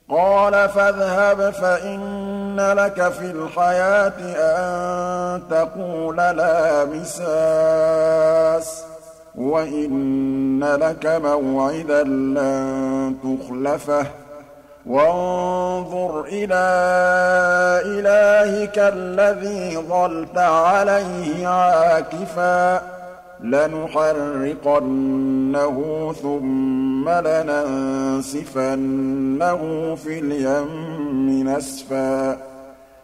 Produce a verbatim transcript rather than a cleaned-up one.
قَالَ فَاذْهَبْ فَإِنَّ لَكَ فِي الْحَيَاةِ أَن تَقُولَ لَا مِسَاسَ ۖ وَإِنَّ لَكَ مَوْعِدًا لَّن تُخْلَفَهُ ۖ وَانظُرْ إِلَىٰ إِلَٰهِكَ الَّذِي ظَلْتَ عَلَيْهِ عَاكِفًا ۖ لَّنُحَرِّقَنَّهُ ثُمَّ لَنَنسِفَنَّهُ فِي الْيَمِّ نَسْفًا